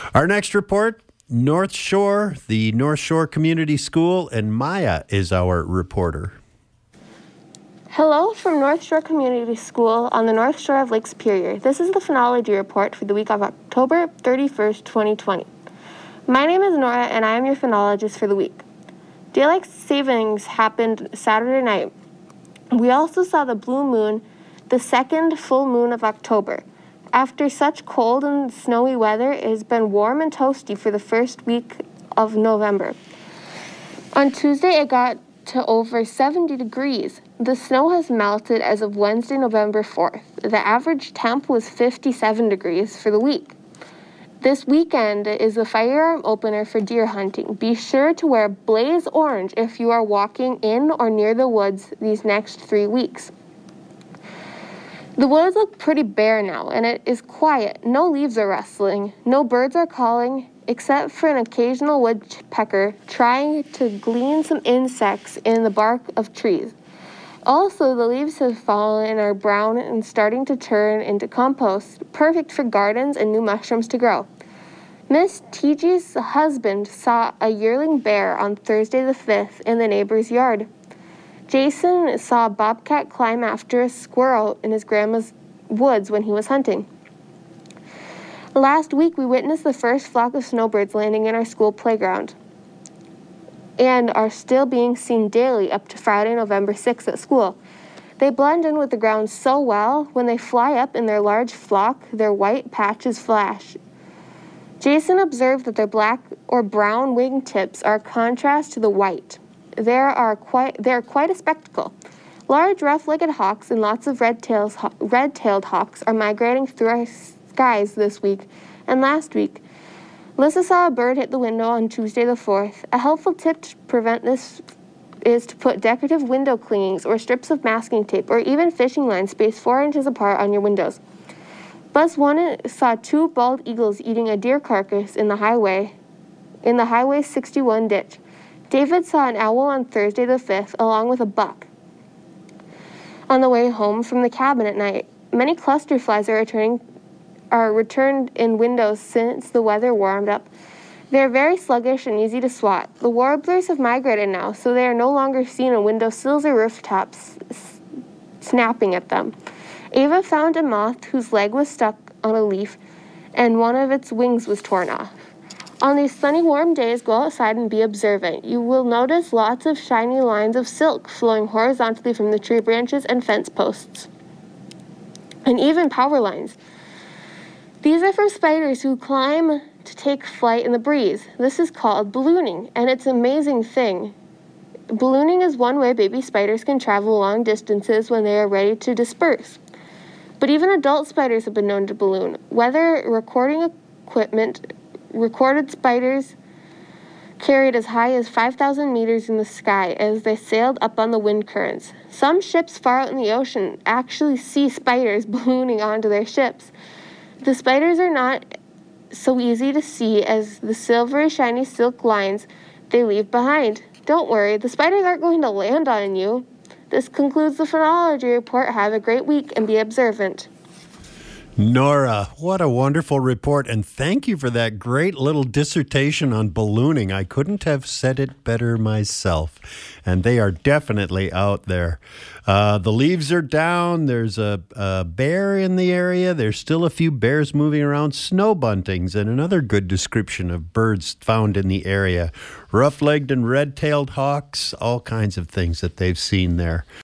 Our next report, North Shore, the North Shore Community School, and Maya is our reporter. Hello from North Shore Community School on the North Shore of Lake Superior. This is the phenology report for the week of October 31st, 2020. My name is Nora, and I am your phenologist for the week. Daylight savings happened Saturday night. We also saw the blue moon, the second full moon of October. After such cold and snowy weather, it has been warm and toasty for the first week of November. On Tuesday, it got to over 70 degrees. The snow has melted as of Wednesday, November 4th. The average temp was 57 degrees for the week. This weekend is the firearm opener for deer hunting. Be sure to wear blaze orange if you are walking in or near the woods these next 3 weeks. The woods look pretty bare now, and it is quiet. No leaves are rustling. No birds are calling, except for an occasional woodpecker trying to glean some insects in the bark of trees. Also, the leaves have fallen and are brown and starting to turn into compost, perfect for gardens and new mushrooms to grow. Miss T.G.'s husband saw a yearling bear on Thursday the 5th in the neighbor's yard. Jason saw a bobcat climb after a squirrel in his grandma's woods when he was hunting. Last week, we witnessed the first flock of snowbirds landing in our school playground and are still being seen daily up to Friday, November 6th at school. They blend in with the ground so well, when they fly up in their large flock, their white patches flash. Jason observed that their black or brown wingtips are a contrast to the white. They are quite a spectacle. Large, rough-legged hawks and lots of red-tailed hawks are migrating through our skies this week and last week. Lissa saw a bird hit the window on Tuesday the 4th. A helpful tip to prevent this is to put decorative window cleanings or strips of masking tape or even fishing lines spaced 4 inches apart on your windows. Bus 1 saw 2 bald eagles eating a deer carcass in the Highway 61 ditch. David saw an owl on Thursday the 5th, along with a buck. On the way home from the cabin at night, many cluster flies are returned in windows since the weather warmed up. They are very sluggish and easy to swat. The warblers have migrated now, so they are no longer seen on window sills or rooftops, snapping at them. Ava found a moth whose leg was stuck on a leaf, and one of its wings was torn off. On these sunny, warm days, go outside and be observant. You will notice lots of shiny lines of silk flowing horizontally from the tree branches and fence posts, and even power lines. These are from spiders who climb to take flight in the breeze. This is called ballooning, and it's an amazing thing. Ballooning is one way baby spiders can travel long distances when they are ready to disperse. But even adult spiders have been known to balloon. Weather recording equipment recorded spiders carried as high as 5,000 meters in the sky as they sailed up on the wind currents. Some ships far out in the ocean actually see spiders ballooning onto their ships. The spiders are not so easy to see as the silvery, shiny silk lines they leave behind. Don't worry, the spiders aren't going to land on you. This concludes the phenology report. Have a great week and be observant. Nora, what a wonderful report, and thank you for that great little dissertation on ballooning. I couldn't have said it better myself, and they are definitely out there. The leaves are down. There's a bear in the area. There's still a few bears moving around. Snow buntings, and another good description of birds found in the area. Rough-legged and red-tailed hawks, all kinds of things that they've seen there.